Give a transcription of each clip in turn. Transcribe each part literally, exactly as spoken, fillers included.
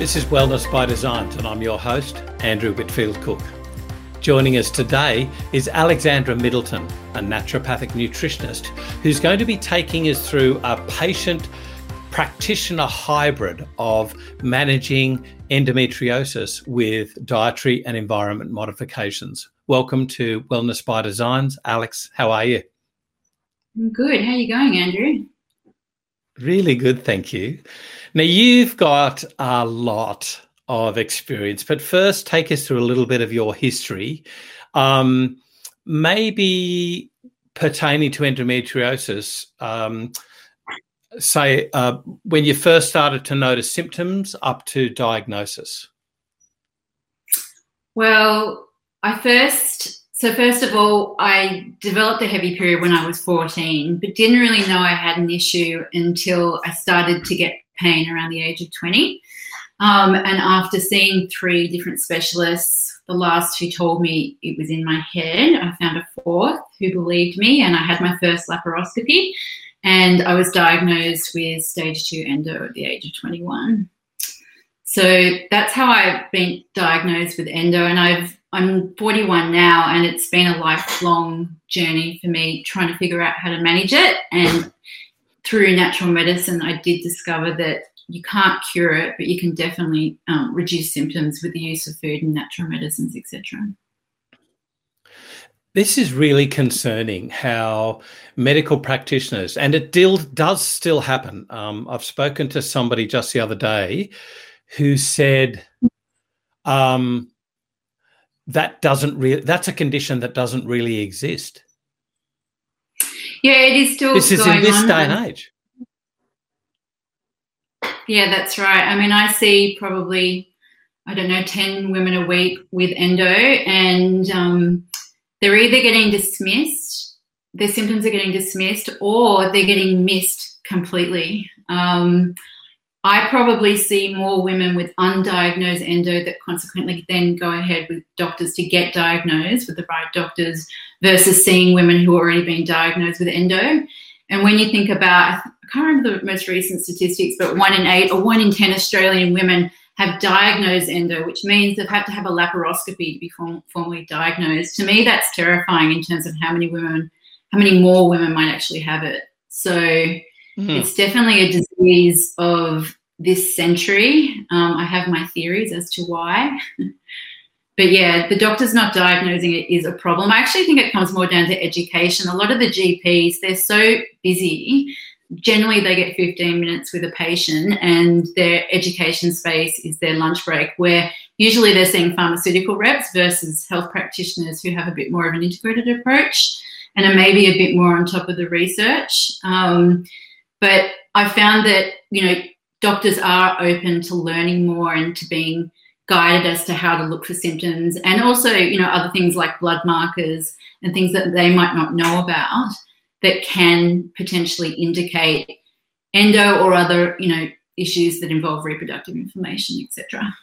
This is Wellness by Design, and I'm your host, Andrew Whitfield Cook. Joining us today is Alexandra Middleton, a naturopathic nutritionist who's going to be taking us through a patient practitioner hybrid of managing endometriosis with dietary and environment modifications. Welcome to Wellness by Designs. Alex, how are you? I'm good. How are you going, Andrew? Really good, thank you. Now, you've got a lot of experience, but first take us through a little bit of your history, um, maybe pertaining to endometriosis, um, say uh, when you first started to notice symptoms up to diagnosis. Well, I first... So first of all, I developed a heavy period when I was fourteen, but didn't really know I had an issue until I started to get pain around the age of twenty. Um, and after seeing three different specialists, the last who told me it was in my head, I found a fourth who believed me, and I had my first laparoscopy, and I was diagnosed with stage two endo at the age of twenty-one. So that's how I've been diagnosed with endo, and I've I'm forty-one now, and it's been a lifelong journey for me trying to figure out how to manage it. And through natural medicine, I did discover that you can't cure it, but you can definitely um, reduce symptoms with the use of food and natural medicines, et cetera. This is really concerning how medical practitioners, and it deal, does still happen. Um, I've spoken to somebody just the other day who said, um, that doesn't really, that's a condition that doesn't really exist. Yeah, it is still This is going in this on. day and age. Yeah, that's right. I mean, I see probably, I don't know, ten women a week with endo, and um, they're either getting dismissed, their symptoms are getting dismissed, or they're getting missed completely. Um, I probably see more women with undiagnosed endo that consequently then go ahead with doctors to get diagnosed with the right doctors versus seeing women who are already been diagnosed with endo. And when you think about, I can't remember the most recent statistics, but one in eight or one in ten Australian women have diagnosed endo, which means they've had to have a laparoscopy to be form- formally diagnosed. To me, that's terrifying in terms of how many women, how many more women might actually have it. So Mm-hmm. It's definitely a disease of this century. Um, I have my theories as to why. But, yeah, the doctors not diagnosing it is a problem. I actually think it comes more down to education. A lot of the G Ps, they're so busy. Generally, they get fifteen minutes with a patient, and their education space is their lunch break, where usually they're seeing pharmaceutical reps versus health practitioners who have a bit more of an integrated approach and are maybe a bit more on top of the research. Um, But I found that, you know, doctors are open to learning more and to being guided as to how to look for symptoms, and also, you know, other things like blood markers and things that they might not know about that can potentially indicate endo or other, you know, issues that involve reproductive inflammation, et cetera.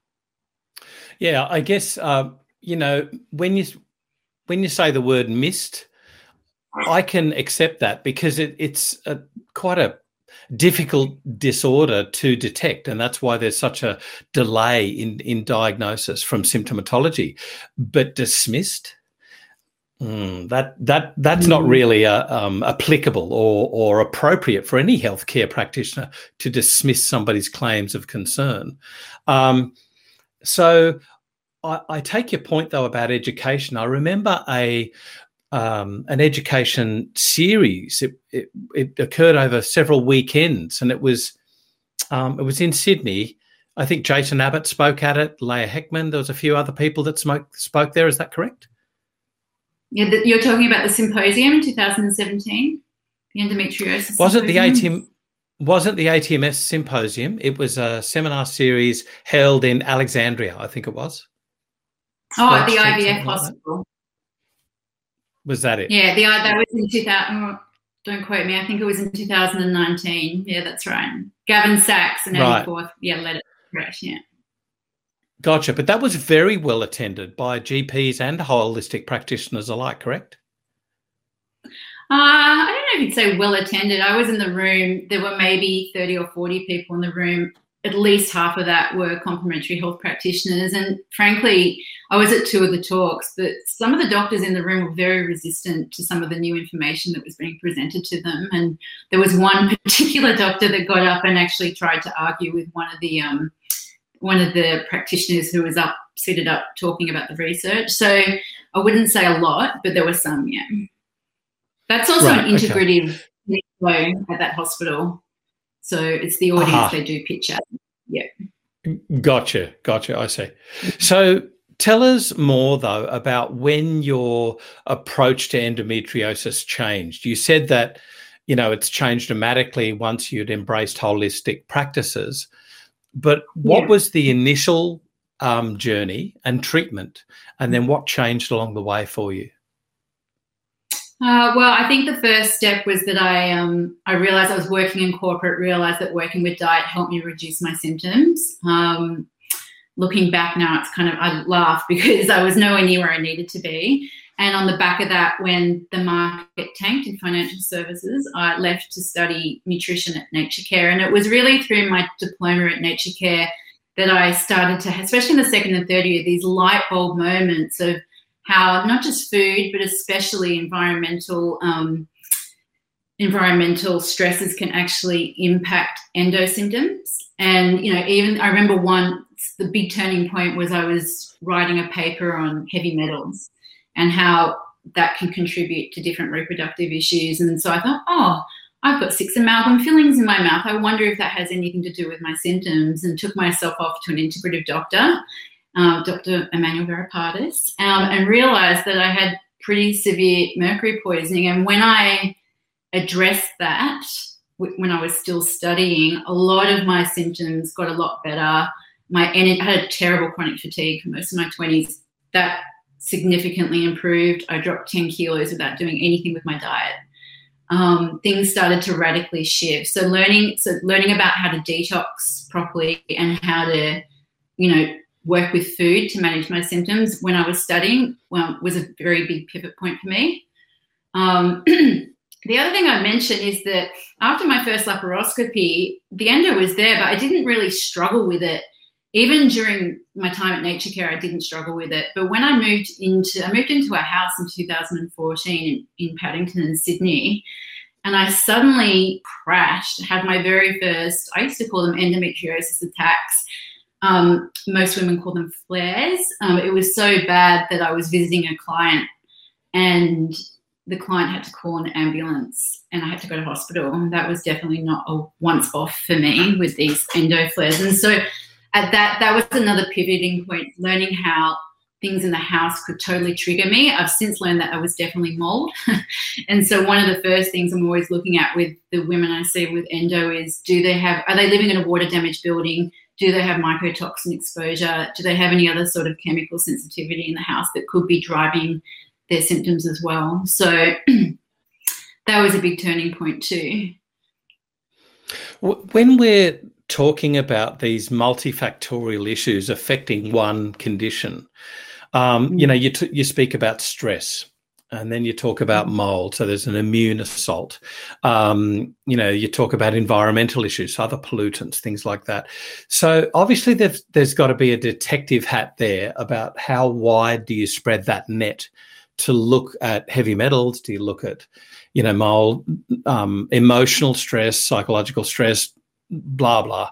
Yeah, I guess, uh, you know, when you when you say the word missed, I can accept that because it, it's a, quite a difficult disorder to detect, and that's why there's such a delay in, in diagnosis from symptomatology. But dismissed, mm, that that that's mm. not really uh, um, applicable or or appropriate for any healthcare practitioner to dismiss somebody's claims of concern. Um, so I, I take your point though about education. I remember a Um, an education series. It, it, it occurred over several weekends, and it was um, it was in Sydney. I think Jason Abbott spoke at it, Leah Heckman. There was a few other people that smoke, spoke there. Is that correct? Yeah, the, you're talking about the symposium in two thousand seventeen, the endometriosis. Was it the A T symposium? M? Wasn't the A T M S symposium? It was a seminar series held in Alexandria, I think it was. Oh, at the I V F hospital. Like was that it? Yeah, the that was in two thousand. Oh, don't quote me. I think it was in two thousand nineteen. Yeah, that's right. Gavin Sachs and Andy right. Forth. Yeah, led it. Correct. Yeah. Gotcha. But that was very well attended by G Ps and holistic practitioners alike, correct? Uh, I don't know if you'd say well attended. I was in the room. There were maybe thirty or forty people in the room. at least half of that were complementary health practitioners. And frankly, I was at two of the talks, but some of the doctors in the room were very resistant to some of the new information that was being presented to them. And there was one particular doctor that got up and actually tried to argue with one of the um, one of the practitioners who was up, seated up, talking about the research. So I wouldn't say a lot, but there were some, yeah. That's also right, an integrative okay. flow at that hospital. So it's the audience uh-huh. they do pitch at. Yeah. Gotcha. Gotcha. I see. So tell us more, though, about when your approach to endometriosis changed. You said that, you know, it's changed dramatically once you'd embraced holistic practices. But what yeah. was the initial um, journey and treatment? And then what changed along the way for you? Uh, well, I think the first step was that I um, I realised I was working in corporate, realised that working with diet helped me reduce my symptoms. Um, looking back now, it's kind of, I laugh because I was nowhere near where I needed to be. And on the back of that, when the market tanked in financial services, I left to study nutrition at Nature Care. And it was really through my diploma at Nature Care that I started to, especially in the second and third year, these light bulb moments of how not just food, but especially environmental um, environmental stresses can actually impact endo symptoms. And, you know, even I remember once the big turning point was I was writing a paper on heavy metals and how that can contribute to different reproductive issues. And so I thought, oh, I've got six amalgam fillings in my mouth. I wonder if that has anything to do with my symptoms, and took myself off to an integrative doctor, uh, Doctor Emmanuel Veripatis, um, and realised that I had pretty severe mercury poisoning. And when I addressed that, when I was still studying, a lot of my symptoms got a lot better. My I had a terrible chronic fatigue for most of my twenties. That significantly improved. I dropped ten kilos without doing anything with my diet. Um, things started to radically shift. So learning, so learning about how to detox properly and how to, you know, work with food to manage my symptoms when I was studying, well, was a very big pivot point for me. Um, the other thing I mentioned is that after my first laparoscopy, the endo was there, but I didn't really struggle with it. Even during my time at Nature Care, I didn't struggle with it. But when I moved into, I moved into a house in two thousand fourteen in, in Paddington in Sydney, and I suddenly crashed, had my very first, I used to call them endometriosis attacks. Um, most women call them flares. Um, it was so bad that I was visiting a client and the client had to call an ambulance and I had to go to hospital. And that was definitely not a once off for me with these endo flares. And so at that, that was another pivoting point, learning how things in the house could totally trigger me. I've since learned that I was definitely mold. And so one of the first things I'm always looking at with the women I see with endo is, do they have, are they living in a water damaged building? Do they have mycotoxin exposure? Do they have any other sort of chemical sensitivity in the house that could be driving their symptoms as well? So that was a big turning point too. When we're talking about these multifactorial issues affecting one condition, um, mm. you know, you t- you speak about stress, and then you talk about mold. So there's an immune assault. Um, you know, you talk about environmental issues, other pollutants, things like that. So obviously there's, there's got to be a detective hat there about how wide do you spread that net to look at heavy metals? Do you look at, you know, mold, um, emotional stress, psychological stress, blah, blah.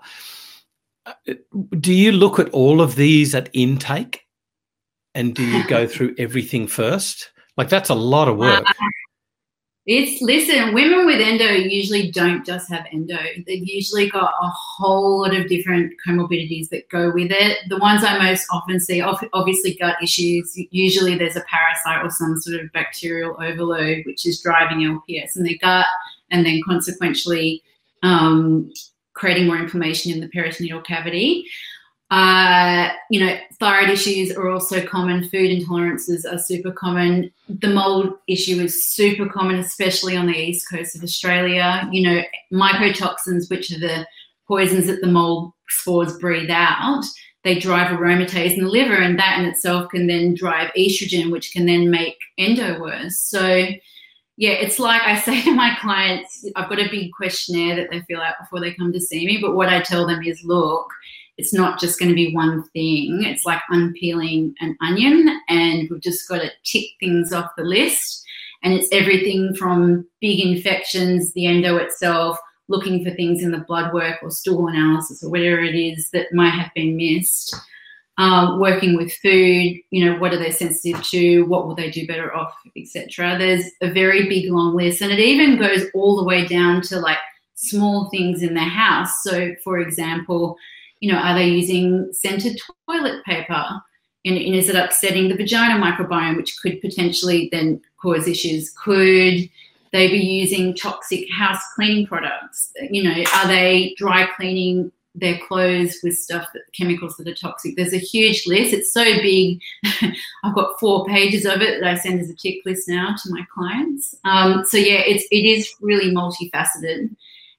Do you look at all of these at intake, and do you go through everything first? Like, that's a lot of work. Uh, it's, listen, women with endo usually don't just have endo. They've usually got a whole lot of different comorbidities that go with it. The ones I most often see, obviously gut issues. Usually there's a parasite or some sort of bacterial overload which is driving L P S in their gut, and then consequently um, creating more inflammation in the peritoneal cavity. Uh, you know, thyroid issues are also common. Food intolerances are super common. The mold issue is super common, especially on the east coast of Australia. You know, mycotoxins, which are the poisons that the mold spores breathe out, they drive aromatase in the liver, and that in itself can then drive estrogen, which can then make endo worse. So Yeah, it's like I say to my clients, I've got a big questionnaire that they fill out before they come to see me, but what I tell them is, look, it's not just going to be one thing. It's like unpeeling an onion, and we've just got to tick things off the list. And it's everything from big infections, the endo itself, looking for things in the blood work or stool analysis or whatever it is that might have been missed. Um, working with food, you know, what are they sensitive to? What will they do better off, et cetera. There's a very big, long list, and it even goes all the way down to like small things in their house. So, for example, you know, are they using scented toilet paper? And, and is it upsetting the vagina microbiome, which could potentially then cause issues? Could they be using toxic house cleaning products? You know, are they dry cleaning their clothes with stuff, that chemicals that are toxic? There's a huge list. It's so big. I've got four pages of it that I send as a tick list now to my clients. Um, so yeah, it's it is really multifaceted,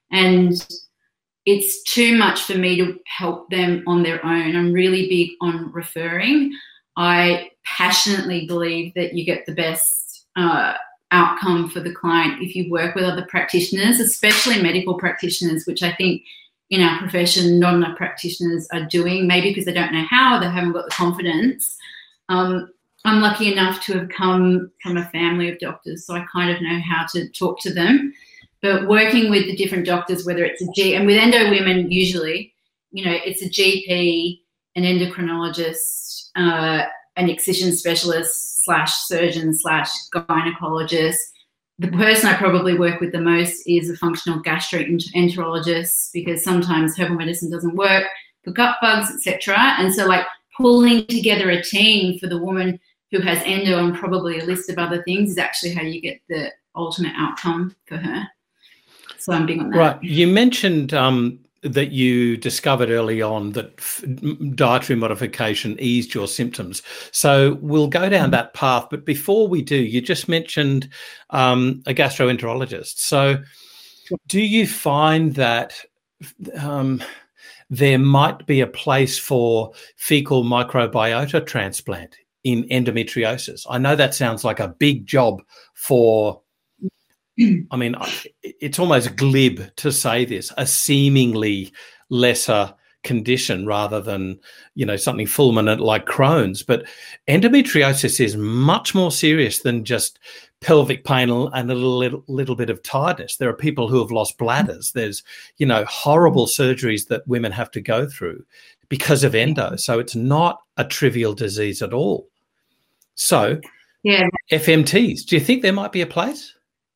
and it's too much for me to help them on their own. I'm really big on referring. I passionately believe that you get the best uh, outcome for the client if you work with other practitioners, especially medical practitioners, which I think in our profession not enough practitioners are doing, maybe because they don't know how, they haven't got the confidence. Um, I'm lucky enough to have come from a family of doctors, so I kind of know how to talk to them. But working with the different doctors, whether it's a G, and with endo women usually, you know, it's a G P, an endocrinologist, uh, an excision specialist slash surgeon slash gynecologist. The person I probably work with the most is a functional gastroenterologist, because sometimes herbal medicine doesn't work for gut bugs, et cetera. And so, like, pulling together a team for the woman who has endo and probably a list of other things is actually how you get the ultimate outcome for her. So I'm big on that. Right. You mentioned um, that you discovered early on that f- dietary modification eased your symptoms. So we'll go down that path. But before we do, you just mentioned um, a gastroenterologist. So do you find that um, there might be a place for fecal microbiota transplant in endometriosis? I know that sounds like a big job for, I mean, it's almost glib to say this, a seemingly lesser condition rather than, you know, something fulminant like Crohn's. But endometriosis is much more serious than just pelvic pain and a little, little bit of tiredness. There are people who have lost bladders. There's, you know, horrible surgeries that women have to go through because of endo. So it's not a trivial disease at all. So yeah, F M Ts, do you think there might be a place?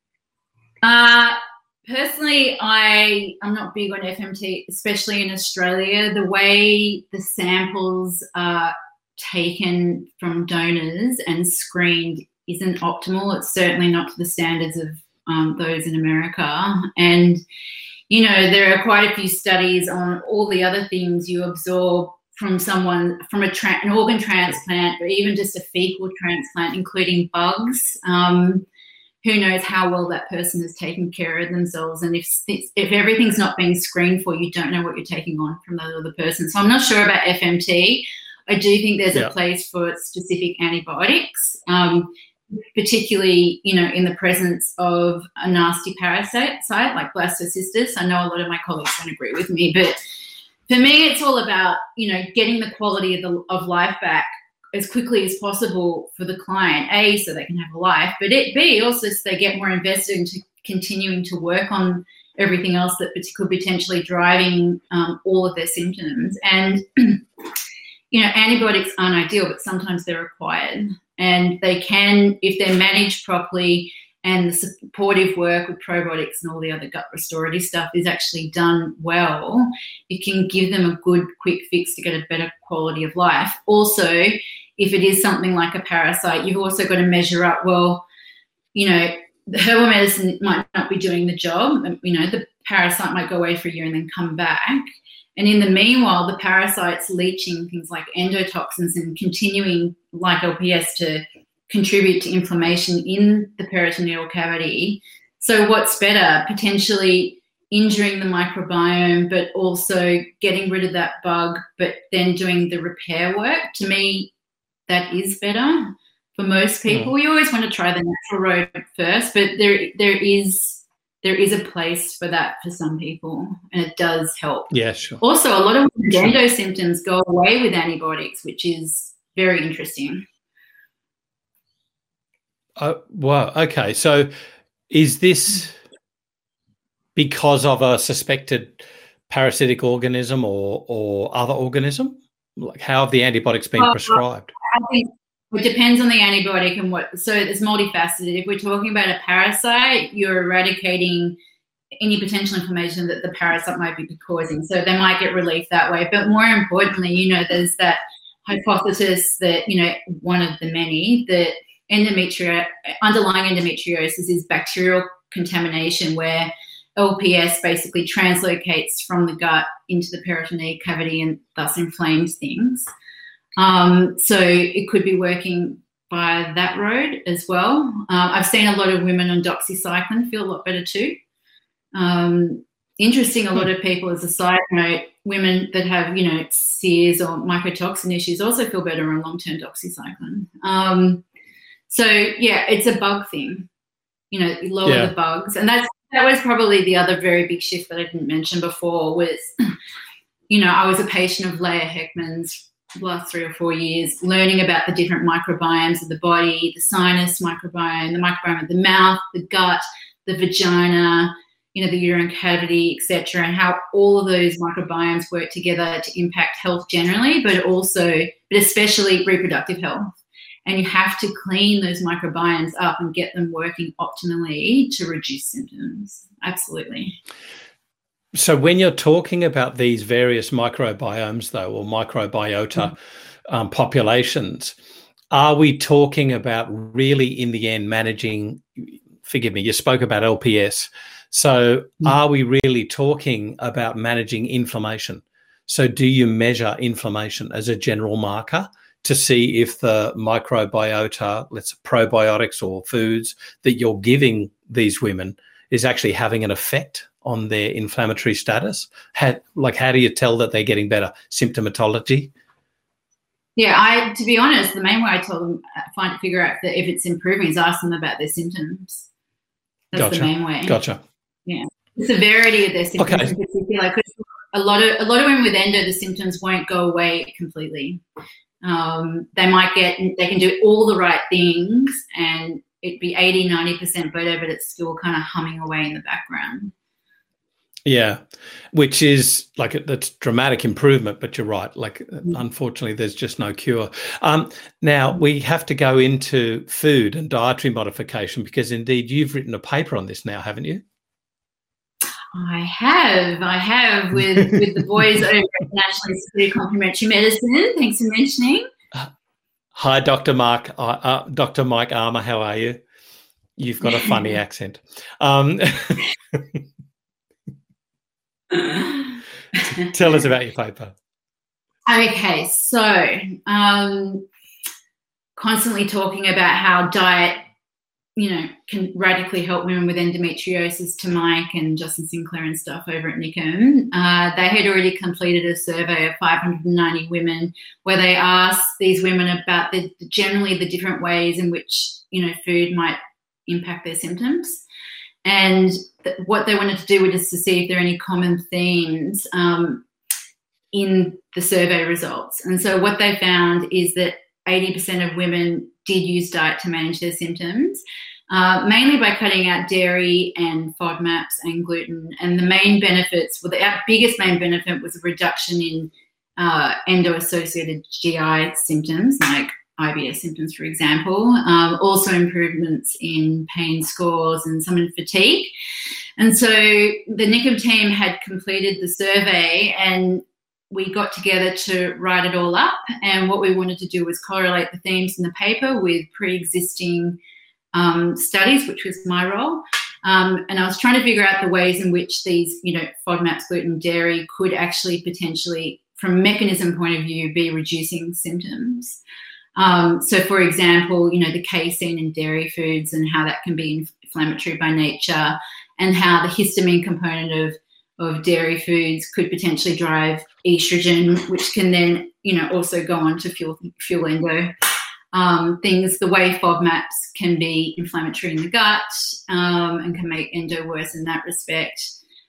Uh, personally, I, I'm not big on F M T, especially in Australia. The way the samples are taken from donors and screened isn't optimal. It's certainly not to the standards of um, those in America. And, you know, there are quite a few studies on all the other things you absorb from someone, from a tra- an organ transplant, or even just a fecal transplant, including bugs. Um, who knows how well that person has taken care of themselves. And if if everything's not being screened for, you don't know what you're taking on from that other person. So I'm not sure about F M T. I do think there's yeah. a place for specific antibiotics, um, particularly, you know, in the presence of a nasty parasite like blastocystis. I know a lot of my colleagues don't agree with me, but for me, it's all about, you know, getting the quality of, the, of life back as quickly as possible for the client, A, so they can have a life, but it, B, also so they get more invested into continuing to work on everything else that could potentially driving um, all of their symptoms. And, you know, antibiotics aren't ideal, but sometimes they're required. And they can, if they're managed properly and the supportive work with probiotics and all the other gut restorative stuff is actually done well, it can give them a good quick fix to get a better quality of life. Also, if it is something like a parasite, you've also got to measure up, well, you know, the herbal medicine might not be doing the job. You know, the parasite might go away for a year and then come back. And in the meanwhile, the parasite's leaching things like endotoxins and continuing, like L P S, to contribute to inflammation in the peritoneal cavity. So what's better? Potentially injuring the microbiome, but also getting rid of that bug, but then doing the repair work. To me, that is better for most people. Mm. You always want to try the natural road first, but there there is there is a place for that for some people, and it does help. Yeah, sure. Also, a lot of endo symptoms go away with antibiotics, which is very interesting. Oh, wow. Okay. So is this because of a suspected parasitic organism or, or other organism? Like, how have the antibiotics been well, prescribed? I think it depends on the antibiotic and what. So it's multifaceted. If we're talking about a parasite, you're eradicating any potential inflammation that the parasite might be causing. So they might get relief that way. But more importantly, you know, there's that hypothesis that, you know, one of the many, that endometrio- underlying endometriosis is bacterial contamination, where L P S basically translocates from the gut into the peritoneal cavity and thus inflames things. Um, so it could be working by that road as well. Uh, I've seen a lot of women on doxycycline feel a lot better too. Um, interesting, a lot of people, as a side note, women that have, you know, sears or mycotoxin issues also feel better on long-term doxycycline. Um, so, yeah, it's a bug thing. You know, you lower yeah. the bugs. And that's that was probably the other very big shift that I didn't mention before was, you know, I was a patient of Leah Heckman's the last three or four years, learning about the different microbiomes of the body, the sinus microbiome, the microbiome of the mouth, the gut, the vagina, you know, the uterine cavity, et cetera, and how all of those microbiomes work together to impact health generally, but also, but especially reproductive health. And you have to clean those microbiomes up and get them working optimally to reduce symptoms. Absolutely. So when you're talking about these various microbiomes, though, or microbiota mm-hmm. um, populations, are we talking about really, in the end, managing, forgive me, you spoke about L P S. So mm-hmm. are we really talking about managing inflammation? So do you measure inflammation as a general marker to see if the microbiota, let's say probiotics or foods that you're giving these women is actually having an effect on their inflammatory status? How, like, how do you tell that they're getting better? Symptomatology? Yeah, I, to be honest, the main way I tell them, find to figure out that if it's improving is ask them about their symptoms. That's gotcha. the main way. Gotcha. Yeah. The severity of their symptoms okay. in particular, because a lot of, a lot of women with endo, the symptoms won't go away completely. Um, they might get, they can do all the right things and it'd be eighty, ninety percent better, but it's still kind of humming away in the background. Yeah, which is like a, that's dramatic improvement, but you're right. Like, mm. unfortunately, there's just no cure. Um, now, we have to go into food and dietary modification because, indeed, you've written a paper on this now, haven't you? I have. I have with, with the boys over at National Institute of Complementary Medicine. Thanks for mentioning. Uh, hi, Doctor Mark. Uh, uh, Doctor Mike Armour, how are you? You've got a funny accent. Um, Tell us about your paper. Okay, so um, constantly talking about how diet, you know, can radically help women with endometriosis to Mike and Justin Sinclair and stuff over at N I C M. Uh, they had already completed a survey of five hundred ninety women where they asked these women about the generally the different ways in which, you know, food might impact their symptoms. And th- what they wanted to do was to see if there are any common themes um, in the survey results. And so what they found is that eighty percent of women did use diet to manage their symptoms, uh, mainly by cutting out dairy and FODMAPs and gluten. And the main benefits, well, the our biggest main benefit was a reduction in uh, endo-associated G I symptoms like I B S symptoms, for example, um, also improvements in pain scores and some in fatigue. And so the N I C M team had completed the survey and we got together to write it all up. And what we wanted to do was correlate the themes in the paper with pre-existing um, studies, which was my role. Um, and I was trying to figure out the ways in which these, you know, FODMAPs, gluten, dairy could actually potentially, from a mechanism point of view, be reducing symptoms. Um, so, for example, you know, the casein in dairy foods and how that can be inflammatory by nature, and how the histamine component of, of dairy foods could potentially drive estrogen, which can then, you know, also go on to fuel, fuel endo. Um, things, the way FODMAPs can be inflammatory in the gut um, and can make endo worse in that respect.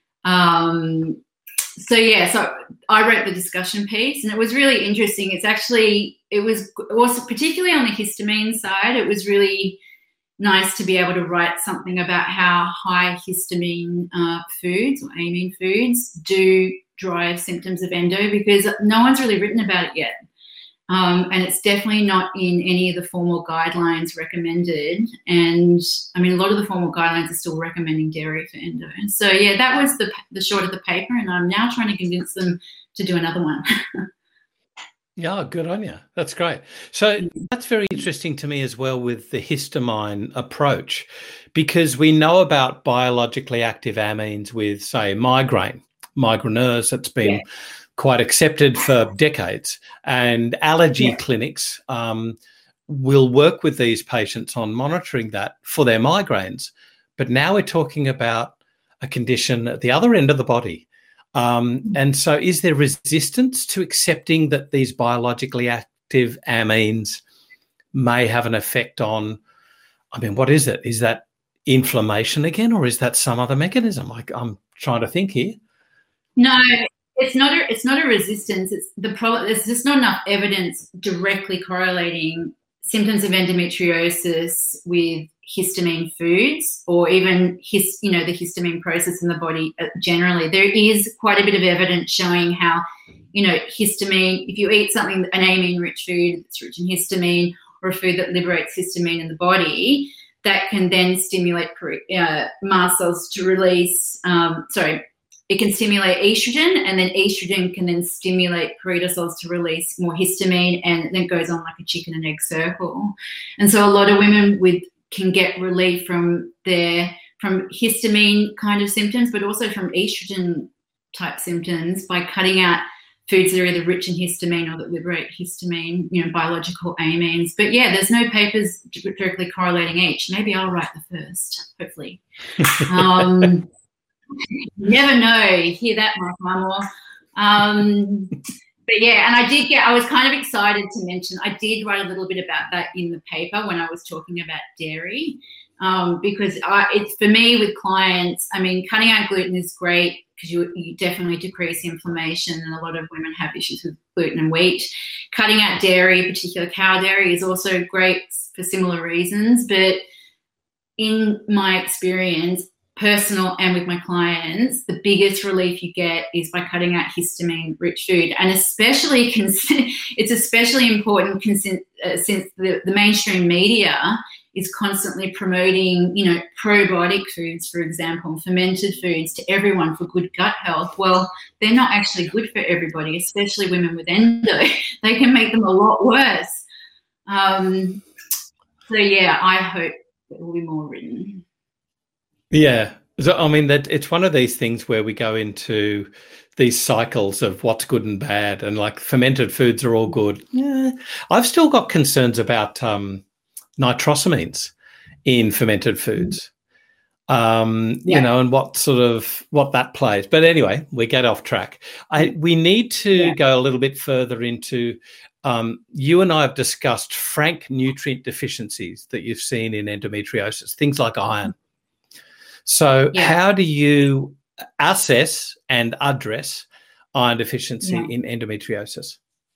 Um, so, yeah, so I wrote the discussion piece, and it was really interesting. It's actually, it was also particularly on the histamine side, it was really nice to be able to write something about how high histamine uh, foods or amine foods do drive symptoms of endo, because no one's really written about it yet. Um, and it's definitely not in any of the formal guidelines recommended. And, I mean, a lot of the formal guidelines are still recommending dairy for endo. So, yeah, that was the, the short of the paper, and I'm now trying to convince them to do another one. Yeah, good on you. That's great. So that's very interesting to me as well with the histamine approach, because we know about biologically active amines with, say, migraine, migraineurs. That's been yeah. quite accepted for decades. And allergy yeah. clinics um, will work with these patients on monitoring that for their migraines. But now we're talking about a condition at the other end of the body. Um, and so is there resistance to accepting that these biologically active amines may have an effect on, I mean, what is it? Is that inflammation again, or is that some other mechanism? Like, I'm trying to think here. No, it's not a, it's not a resistance. It's the problem. There's just not enough evidence directly correlating symptoms of endometriosis with histamine foods, or even his, you know, the histamine process in the body generally. There is quite a bit of evidence showing how, you know, histamine, if you eat something, an amine-rich food that's rich in histamine, or a food that liberates histamine in the body, that can then stimulate uh, mast cells to release, um, sorry, it can stimulate estrogen, and then estrogen can then stimulate Pareto cells to release more histamine, and then it goes on like a chicken and egg circle. And so a lot of women with can get relief from their from histamine kind of symptoms, but also from estrogen type symptoms by cutting out foods that are either rich in histamine or that liberate histamine, you know, biological amines. But yeah, there's no papers directly correlating each. Maybe I'll write the first, hopefully. Um, never know. You hear that, Mark Marmore. Um, but yeah, and I did get, I was kind of excited to mention, I did write a little bit about that in the paper when I was talking about dairy, um, because I, it's for me with clients, I mean, cutting out gluten is great because you, you definitely decrease inflammation, and a lot of women have issues with gluten and wheat. Cutting out dairy, particularly cow dairy, is also great for similar reasons, but in my experience, personal and with my clients, the biggest relief you get is by cutting out histamine-rich food, and especially it's especially important uh, since the, the mainstream media is constantly promoting, you know, probiotic foods, for example, fermented foods to everyone for good gut health. Well, they're not actually good for everybody, especially women with endo. They can make them a lot worse. Um, so yeah, I hope there will be more written. Yeah. So, I mean, that it's one of these things where we go into these cycles of what's good and bad, and like fermented foods are all good. Yeah. I've still got concerns about um, nitrosamines in fermented foods, um, yeah. you know, and what sort of, what that plays. But anyway, we get off track. I, we need to yeah. go a little bit further into, um, you and I have discussed frank nutrient deficiencies that you've seen in endometriosis, things like iron. So yeah. how do you assess and address iron deficiency yeah. in endometriosis?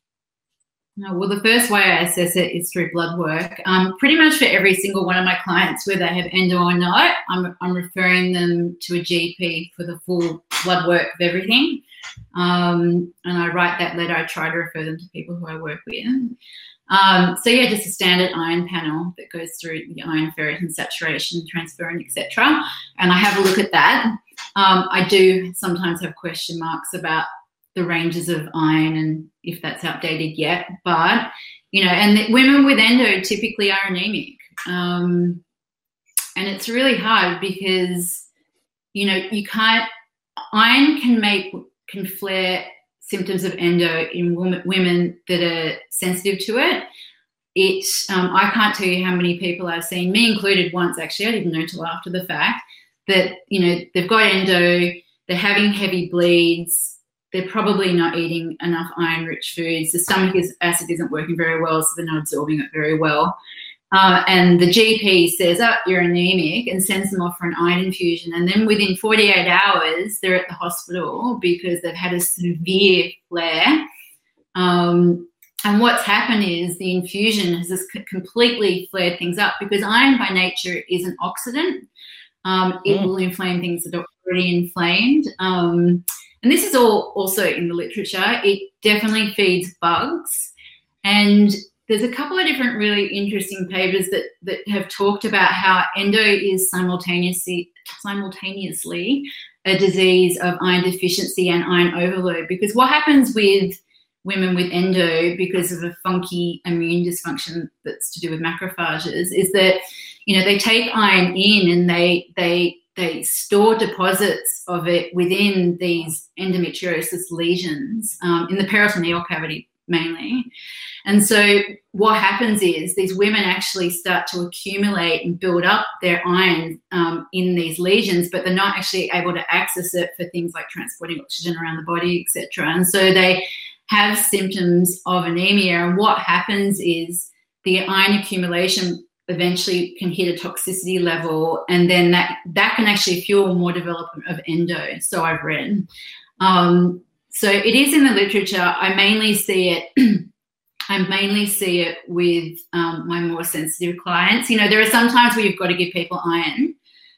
No, well, the first way I assess it is through blood work. Um, pretty much for every single one of my clients, whether they have endo or not, I'm, I'm referring them to a G P for the full blood work of everything. Um, and I write that letter. I try to refer them to people who I work with. Um, so, yeah, just a standard iron panel that goes through the iron, ferritin, saturation, transferrin, et cetera. And I have a look at that. Um, I do sometimes have question marks about the ranges of iron and if that's outdated yet. But, you know, and the, women with endo typically are anemic. Um, and it's really hard because, you know, you can't, iron can make, can flare symptoms of endo in women, women that are sensitive to it. It, um, I can't tell you how many people I've seen, me included once actually, I didn't know till after the fact, that, you know, they've got endo, they're having heavy bleeds, they're probably not eating enough iron-rich foods. The stomach is, acid isn't working very well, so they're not absorbing it very well. Uh, and the G P says, oh, you're anemic, and sends them off for an iron infusion. And then within forty-eight hours, they're at the hospital because they've had a severe flare. Um, and what's happened is the infusion has just completely flared things up, because iron by nature is an oxidant. Um, it mm. will inflame things that are already inflamed. Um, and this is all also in the literature. It definitely feeds bugs. And there's a couple of different really interesting papers that, that have talked about how endo is simultaneously, simultaneously a disease of iron deficiency and iron overload. Because what happens with women with endo, because of a funky immune dysfunction that's to do with macrophages, is that, you know, they take iron in and they they they store deposits of it within these endometriosis lesions um, in the peritoneal cavity mainly. And so what happens is these women actually start to accumulate and build up their iron um, in these lesions, but they're not actually able to access it for things like transporting oxygen around the body, et cetera. And so they have symptoms of anemia. And what happens is the iron accumulation eventually can hit a toxicity level, and then that, that can actually fuel more development of endo, so I've read. Um, so it is in the literature. I mainly see it I mainly see it with um, my more sensitive clients. You know, there are some times where you've got to give people iron,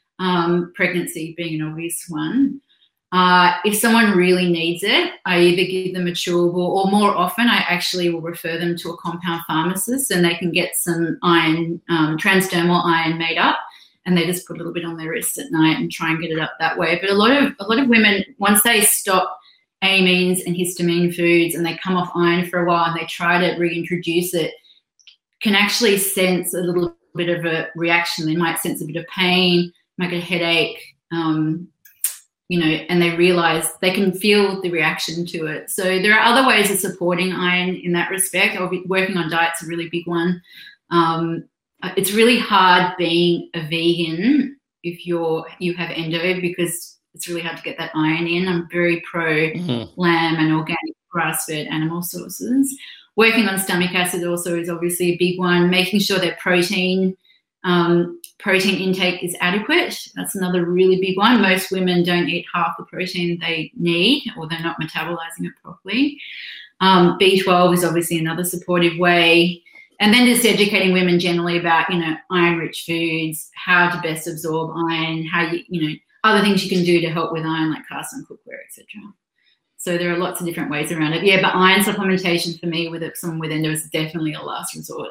um, pregnancy being an obvious one. Uh, if someone really needs it, I either give them a chewable, or more often I actually will refer them to a compound pharmacist, and they can get some iron, um, transdermal iron made up, and they just put a little bit on their wrist at night and try and get it up that way. But a lot of a lot of women, once they stop amines and histamine foods and they come off iron for a while and they try to reintroduce it, can actually sense a little bit of a reaction. They might sense a bit of pain, might get a headache, um, you know, and they realise they can feel the reaction to it. So there are other ways of supporting iron in that respect. I'll be working on diet's a really big one. Um, it's really hard being a vegan if you're you have endo, because it's really hard to get that iron in. I'm very pro mm-hmm. lamb and organic grass-fed animal sources. Working on stomach acid also is obviously a big one. Making sure their protein um, protein intake is adequate. That's another really big one. Most women don't eat half the protein they need, or they're not metabolizing it properly. Um, B twelve is obviously another supportive way. And then just educating women generally about, you know, iron-rich foods, how to best absorb iron, how you, you know, other things you can do to help with iron, like cast on cookware, et cetera. So there are lots of different ways around it. Yeah, but iron supplementation for me with someone with endo is definitely a last resort.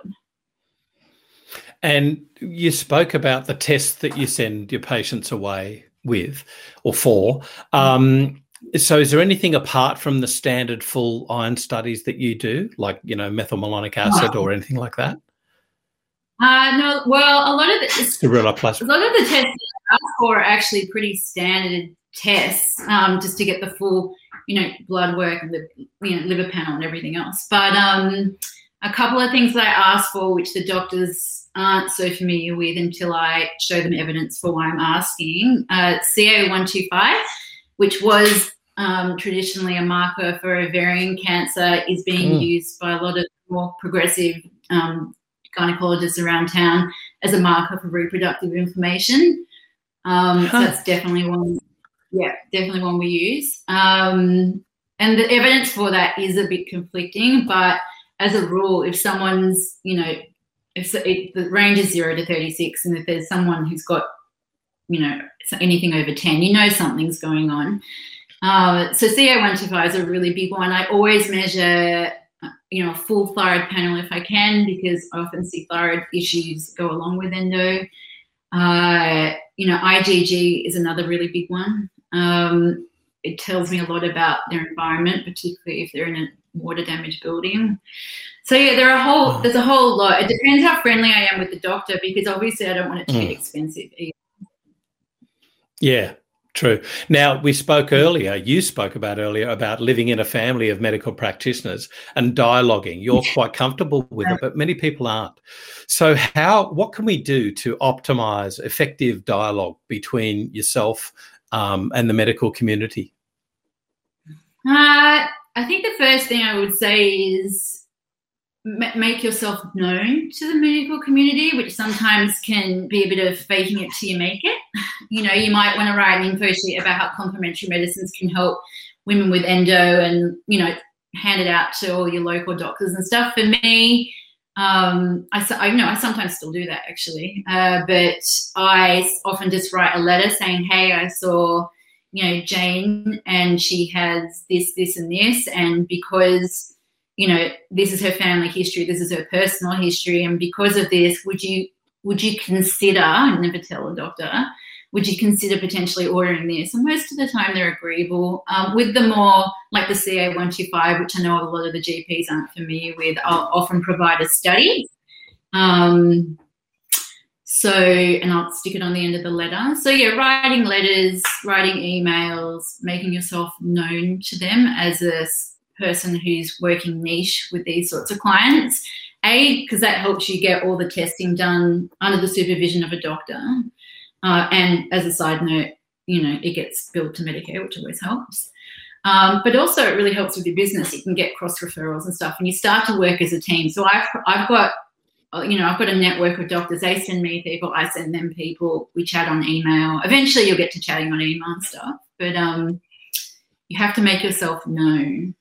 And you spoke about the tests that you send your patients away with or for. Um, so is there anything apart from the standard full iron studies that you do, like, you know, methylmalonic acid oh. or anything like that? Uh, no, well, a lot of the, Sterilla plus. a lot of the tests that I ask for are actually pretty standard tests, um, just to get the full, you know, blood work and the, you know, liver panel and everything else. But um, a couple of things that I ask for, which the doctors aren't so familiar with until I show them evidence for why I'm asking, uh, C A one twenty-five, which was um, traditionally a marker for ovarian cancer, is being mm. used by a lot of more progressive um gynecologists around town as a marker for reproductive inflammation. Um, huh. So that's definitely one, yeah, definitely one we use. Um, and the evidence for that is a bit conflicting, but as a rule, if someone's, you know, if it, the range is zero to thirty-six, and if there's someone who's got, you know, anything over ten, you know something's going on. Uh, so C A one twenty-five is a really big one. I always measure you know, a full thyroid panel if I can, because I often see thyroid issues go along with endo. Uh, you know, I G G is another really big one. Um, it tells me a lot about their environment, particularly if they're in a water damaged building. So yeah, there are a whole, there's a whole lot. It depends how friendly I am with the doctor, because obviously I don't want it to mm. get expensive either. Yeah. True. Now, we spoke earlier, you spoke about earlier about living in a family of medical practitioners and dialoguing. You're quite comfortable with it, but many people aren't. So how, what can we do to optimize effective dialogue between yourself um, and the medical community? Uh, I think the first thing I would say is m- make yourself known to the medical community, which sometimes can be a bit of faking it till you make it. You know, you might want to write an info sheet about how complementary medicines can help women with endo and, you know, hand it out to all your local doctors and stuff. For me, um, I, I know I sometimes still do that actually, uh, but I often just write a letter saying, hey, I saw, you know, Jane and she has this, this and this, and because, you know, this is her family history, this is her personal history, and because of this, would you would you consider, I never tell a doctor, would you consider potentially ordering this? And most of the time they're agreeable. Um, with the more, like the C A one twenty-five, which I know a lot of the G Ps aren't familiar with, I'll often provide a study. Um, so, and I'll stick it on the end of the letter. So, yeah, writing letters, writing emails, making yourself known to them as a person who's working niche with these sorts of clients. A, because that helps you get all the testing done under the supervision of a doctor. Uh, and as a side note, you know, it gets billed to Medicare, which always helps. Um, but also it really helps with your business. You can get cross referrals and stuff, and you start to work as a team. So I've, I've got, you know, I've got a network of doctors. They send me people, I send them people. We chat on email. Eventually you'll get to chatting on email and stuff. But um, you have to make yourself known.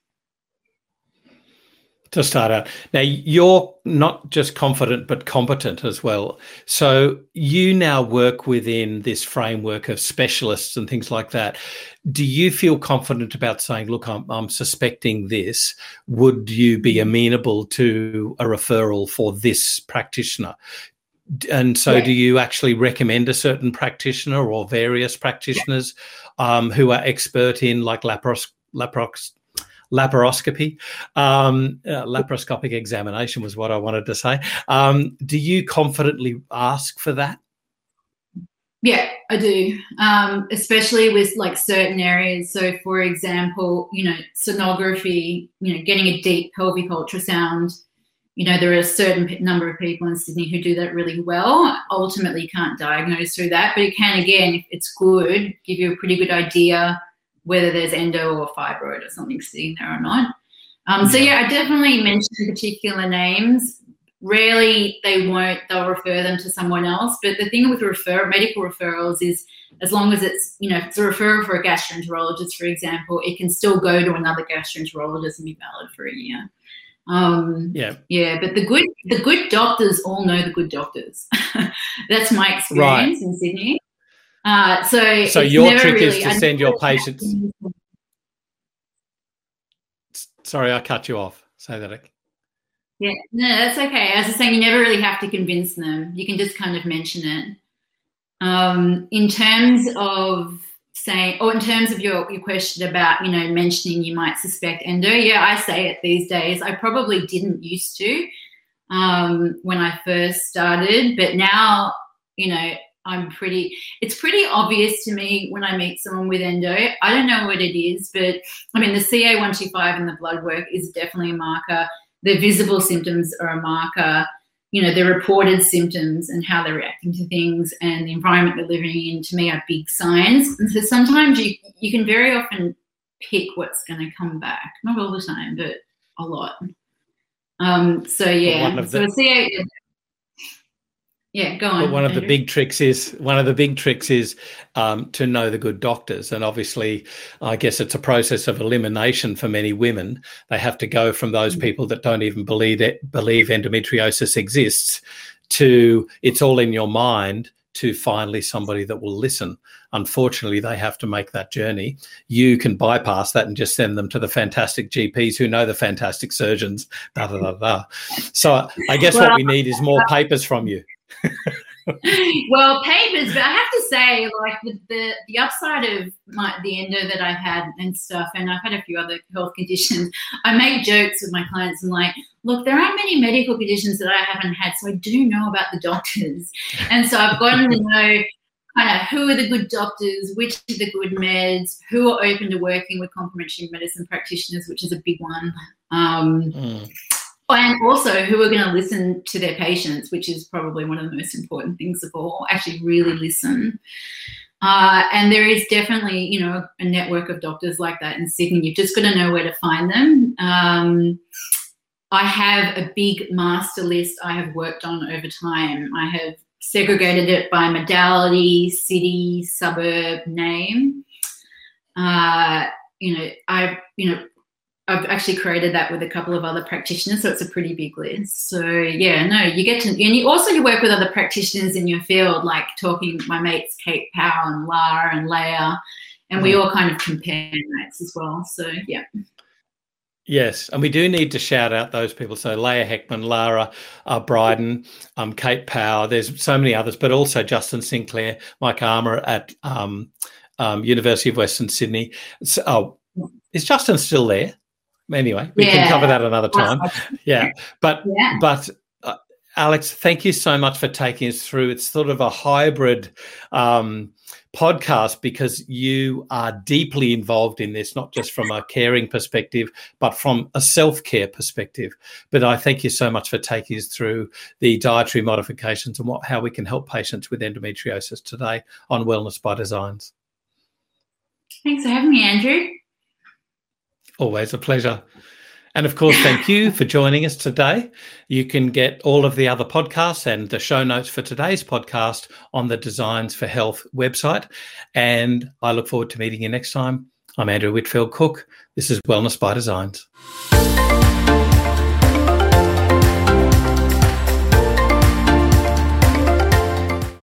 To start out. Now, you're not just confident, but competent as well. So you now work within this framework of specialists and things like that. Do you feel confident about saying, look, I'm, I'm suspecting this. Would you be amenable to a referral for this practitioner? And so Yeah. do you actually recommend a certain practitioner or various practitioners yeah. um, who are expert in like lapros- lapros- laparoscopy, um, uh, laparoscopic examination was what I wanted to say. Um, do you confidently ask for that? Yeah, I do, um, especially with like certain areas. So, for example, you know, sonography, you know, getting a deep pelvic ultrasound, you know, there are a certain number of people in Sydney who do that really well. Ultimately, you can't diagnose through that, but it can, again, if it's good, give you a pretty good idea whether there's endo or fibroid or something sitting there or not. Um, so, yeah, I definitely mention particular names. Rarely they won't, they'll refer them to someone else. But the thing with refer medical referrals is as long as it's, you know, if it's a referral for a gastroenterologist, for example, it can still go to another gastroenterologist and be valid for a year. Um, yeah. Yeah, but the good the good doctors all know the good doctors. That's my experience right. in Sydney. Uh, so so your trick really, is to I send your patients. Sorry, I cut you off. Say that again. Yeah, no, that's okay. As I was saying, you never really have to convince them. You can just kind of mention it. Um, in terms of saying, or in terms of your, your question about, you know, mentioning you might suspect endo, yeah, I say it these days. I probably didn't used to um, when I first started, but now, you know, I'm pretty, it's pretty obvious to me when I meet someone with endo. I don't know what it is, but I mean, the C A one twenty-five in the blood work is definitely a marker. The visible symptoms are a marker. You know, the reported symptoms and how they're reacting to things and the environment they're living in, to me, are big signs. And so sometimes you, you can very often pick what's going to come back. Not all the time, but a lot. Um, so, yeah. One of so the- C A... Yeah, go on. But one of Andrew. the big tricks is one of the big tricks is um, to know the good doctors, and obviously, I guess it's a process of elimination for many women. They have to go from those people that don't even believe it, believe endometriosis exists to it's all in your mind to finally somebody that will listen. Unfortunately, they have to make that journey. You can bypass that and just send them to the fantastic G Ps who know the fantastic surgeons. Da da da da. So I guess well, what we need is more papers from you. Well, papers, but I have to say, like the the, the upside of my, the endo that I've had and stuff, and I've had a few other health conditions, I make jokes with my clients and like, look, there aren't many medical conditions that I haven't had, so I do know about the doctors. And so I've gotten to know kind of who are the good doctors, which are the good meds, who are open to working with complementary medicine practitioners, which is a big one. Um, mm. And also who are going to listen to their patients, which is probably one of the most important things of all, actually really listen. Uh, and there is definitely, you know, a network of doctors like that in Sydney. You've just got to know where to find them. Um, I have a big master list I have worked on over time. I have segregated it by modality, city, suburb, name. Uh, you know, I, you know, I've actually created that with a couple of other practitioners, so it's a pretty big list. So yeah, no, you get to, and you also you work with other practitioners in your field, like talking my mates Kate Powell and Lara and Leah, and we all kind of compare notes as well. So yeah. Yes, and we do need to shout out those people. So Leah Heckman, Lara uh, Bryden, um, Kate Powell. There's so many others, but also Justin Sinclair, Mike Armour at um, um, University of Western Sydney. So, oh, is Justin still there? Anyway, we yeah. can cover that another time. Yeah, but yeah. but uh, Alex, thank you so much for taking us through. It's sort of a hybrid um, podcast because you are deeply involved in this, not just from a caring perspective, but from a self-care perspective. But I thank you so much for taking us through the dietary modifications and what how we can help patients with endometriosis today on Wellness by Designs. Thanks for having me, Andrew. Always a pleasure. And of course, thank you for joining us today. You can get all of the other podcasts and the show notes for today's podcast on the Designs for Health website. And I look forward to meeting you next time. I'm Andrew Whitfield Cook. This is Wellness by Designs.